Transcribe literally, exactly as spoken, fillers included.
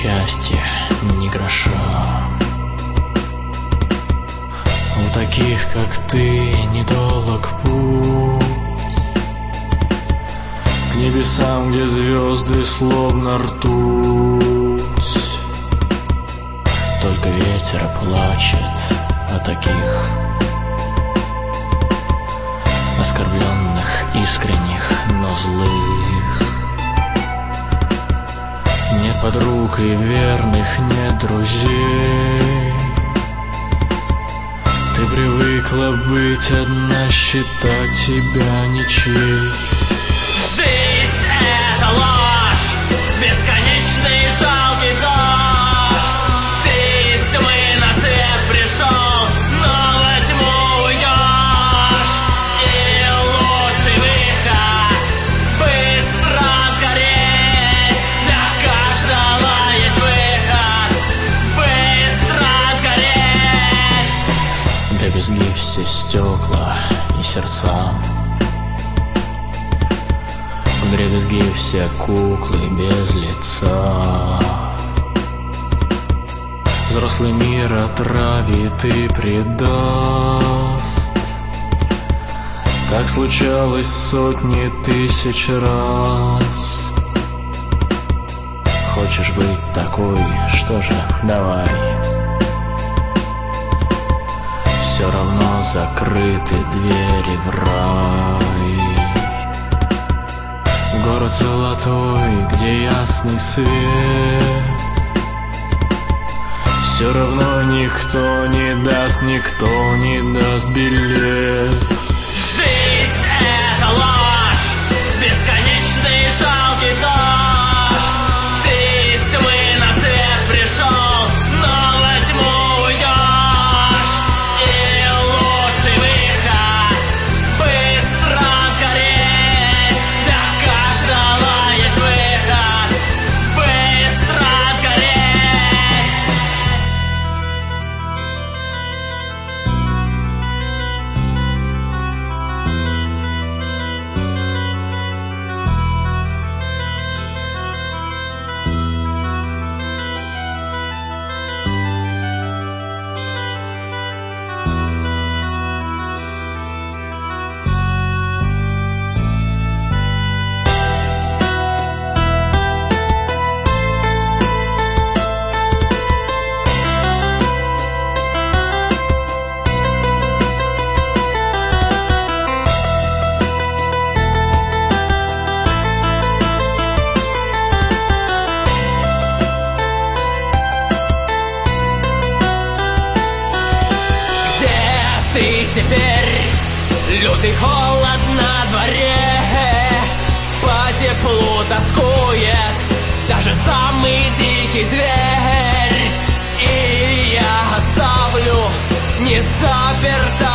счастья ни гроша. У таких, как ты, недолг путь к небесам, где звезды словно ртуть. Только ветер плачет о таких оскорбленных, искренних, но злых. Нет подруг и верных, нет друзей. Ты привыкла быть одна, считать себя ничей. Жизнь — это ложь, бесконечный жалкий дождь. Ты из тьмы на свет пришел, но во тьму уйдешь. И лучший выход — быстро сгореть. Для каждого есть выход — быстро сгореть. Дребезги все стекла и сердца, вдребезги все куклы без лица. Взрослый мир отравит и предаст, как случалось сотни тысяч раз. Хочешь быть такой, что же, давай. Все равно закрыты двери в рай. Город золотой, где ясный свет. Все равно никто не даст, никто не даст билет. Жизнь — это ложь, бесконечный жалкий дождь. Ты из тьмы на свет пришел, но во тьму уйдешь. И лучший выход — быстро сгореть. Для каждого есть выход — быстро сгореть. Ты теперь, лютый холод на дворе, по теплу тоскует даже самый дикий зверь. И я оставлю не заперто